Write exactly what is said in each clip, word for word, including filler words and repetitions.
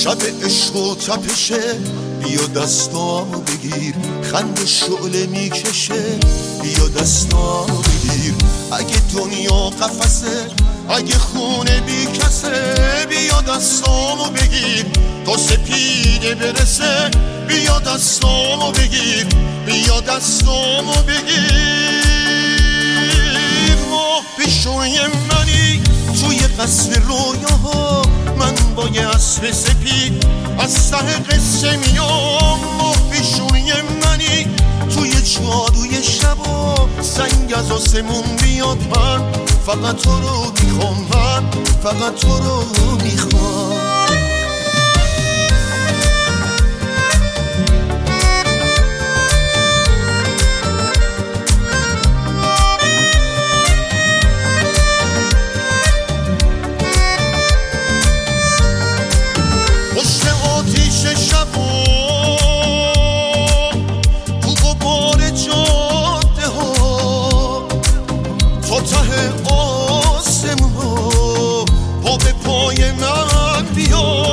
شب عشق و تپشه، بیا دستامو بگیر، خند شعله میکشه، بیا دستامو بگیر. اگه دنیا قفسه، اگه خونه بی کسه، بیا دستامو بگیر تا سپیده برسه، بیا دستامو بگیر، بیا دستامو بگیر. ماه پیشوی منی توی قصر رویاها، من با یه اسب سپید از ته قصه میام. ماه پیشوی منی توی جادوی شبا، سنگ از آسمون بیاد، من فقط تو رو میخوام، من فقط تو رو میخوام. پشت آتیش شبا تو غبار جاده ها، تا ته آسمون ها، پا به پای من بیا.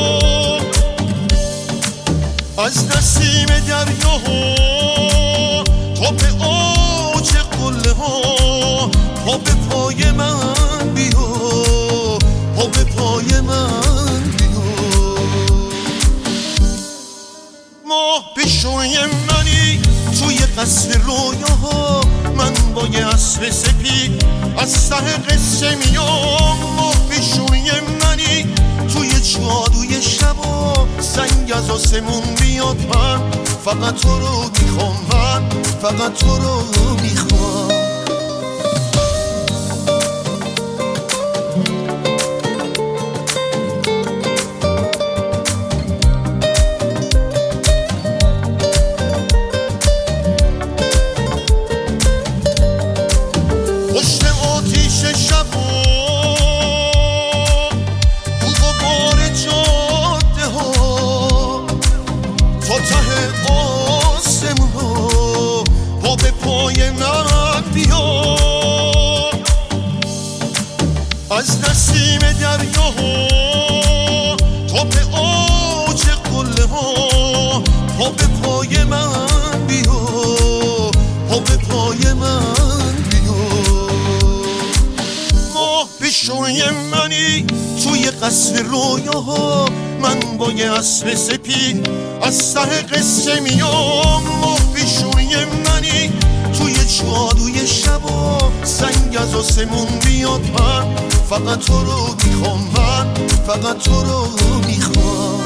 از نسیم دریاها تا به آج قله ها، پا به پای من بیا، پا به پای من بیا. ماه پیشوی منی توی قصر رویاها، من با یه اسب سپید از ته قصه میام. ماه پیشوی منی توی جادوی شبا، سنگ از آسمون بیاد، من فقط تو رو میخوام، من فقط تو رو میخوام. پشت آتیش شبا تو غبار جاده ها، تا ته آسمون ها، پا به پای من بیا. از نسیم دریاها تا به آج قله ها، پا به پای من بیا، پا به پای من بیا. ماه پیشوی منی توی قصر رویاها، من با یه اسب سپید از ته قصه میام. ماه پیشوی منی توی جادوی شبا، سنگ از آسمون بیاد، من فقط تو رو میخوام، من فقط تو رو میخوام.